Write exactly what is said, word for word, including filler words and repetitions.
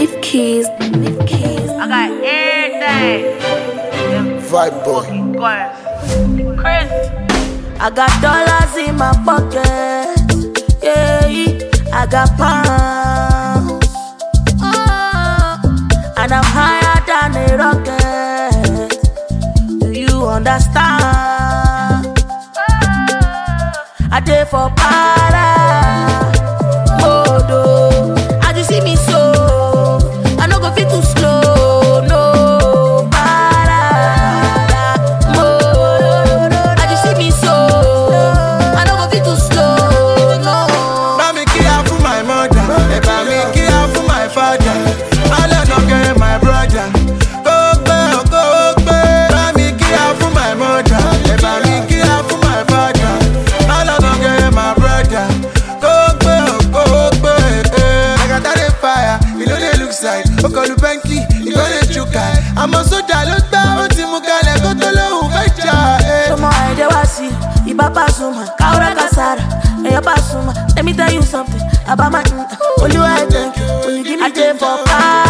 Nif keys, Nif keys. I got everything. Vibe boy. Chris. I got dollars in my pocket. Yeah, I got pounds. Oh, and I'm higher than a rocket. Do you understand? I did for para. Modo. As you see me so, I no go fit too slow. No. Para. Modo. As you see me so, I no go fit too slow. No. Mami kia for my mother, eba mi kia for my father. All I don't get my brother. Go back, go back. Mami kia for my mother, eba mi kia for my father. All I don't get my brother. Go back, go back. I got that fire, you know they look side. Okolu Benki, you know they chuka. I'm also download down, Timukale, go to low, becha. Come on, I was see. Ibaba Zuma, Kaura Kasara, hey, Abba Zuma. Let me tell you something about my. Only I thank you, only give me day for power.